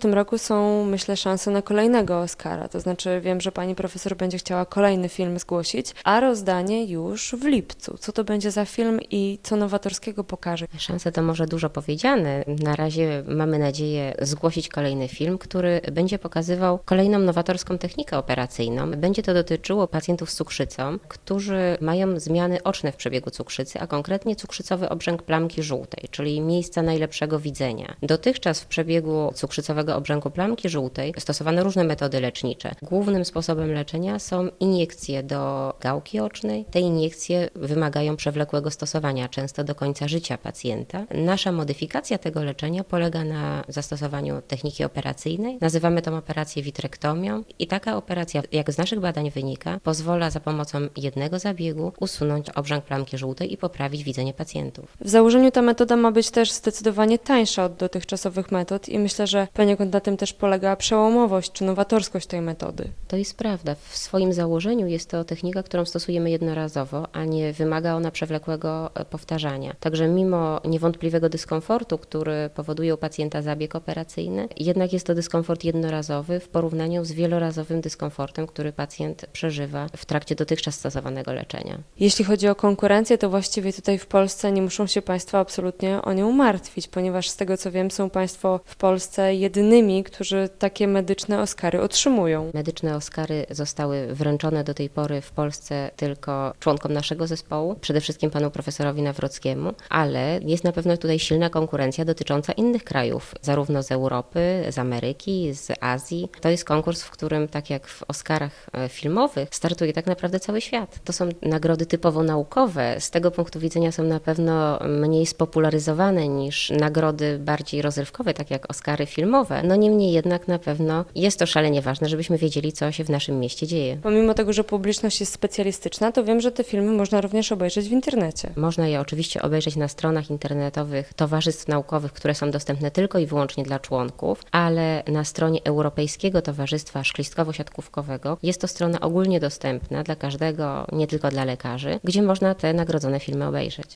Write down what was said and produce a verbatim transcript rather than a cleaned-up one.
tym roku są, myślę, szanse na kolejnego Oscara. To znaczy wiem, że pani profesor będzie chciała kolejny film zgłosić, a rozdanie już w lipcu. Co to będzie za film i co nowatorskiego pokaże? Szanse to może dużo powiedziane. Na razie mamy nadzieję zgłosić kolejny film, który będzie pokazywał kolejną nowatorską technikę operacyjną. Będzie to dotyczyło pacjentów z cukrzycą, którzy mają zmiany oczne w przebiegu cukrzycy, a konkretnie cukrzycowy obrzęk plamki żółtej, czyli miejsca najlepszego widzenia. Dotychczas w przebiegu cukrzycowego obrzęku plamki żółtej stosowano różne metody lecznicze. Głównym sposobem leczenia są iniekcje do gałki ocznej. Te iniekcje wymagają przewlekłego stosowania, często do końca życia pacjenta. Nasza modyfikacja tego leczenia polega na zastosowaniu techniki operacyjnej. Nazywamy tę operację vitrektomią i taka operacja, jak z naszych badań wynika, pozwala za pomocą jednego zabiegu usunąć obrzęk plamki żółtej i poprawić widzenie pacjentów. W założeniu ta metoda ma być też zdecydowanie tańsza od dotychczasowych metod i myślę, że poniekąd na tym też polega przełomowość czy nowatorskość tej metody. To jest prawda. W swoim założeniu jest to technika, którą stosujemy jednorazowo, a nie wymaga ona przewlekłego powtarzania. Także mimo niewątpliwego dyskomfortu, który powoduje u pacjenta zabieg operacyjny, jednak jest to dyskomfort jednorazowy w porównaniu z wielorazowym dyskomfortem, który pacjent przeżywa w trakcie dotychczas stosowanego leczenia. Jeśli chodzi o konkurencję, to właściwie tutaj w Polsce nie muszą się Państwo absolutnie o nią martwić, ponieważ z tego co wiem, są Państwo w Polsce jedynymi, którzy takie medyczne Oscary otrzymują. Medyczne Oscary zostały wręczone do tej pory w Polsce tylko członkom naszego zespołu, przede wszystkim panu profesorowi Nawrockiemu, ale jest na pewno tutaj silna konkurencja dotycząca innych krajów, zarówno z Europy, z Ameryki, z Azji. To jest konkurs, w którym, tak jak w Oscarach filmowych, startuje tak naprawdę cały świat. To są nagrody typowo naukowe, z tego punktu widzenia są na pewno mniej spopularyzowane niż nagrody bardziej rozrywkowe, tak jak Oscary filmowe. No niemniej jednak na pewno jest to szalenie ważne, żebyśmy wiedzieli, co się w naszym mieście dzieje. Pomimo tego, że publiczność jest specjalistyczna, to wiem, że te filmy można również obejrzeć w internecie. Można je oczywiście obejrzeć na stronach internetowych towarzystw naukowych, które są dostępne tylko i wyłącznie dla członków, ale na stronie Europejskiego Towarzystwa Szklistkowo-Siatkówkowego jest to strona ogólnie dostępna dla każdego, nie tylko dla lekarzy, gdzie można te nagrodzone filmy obejrzeć.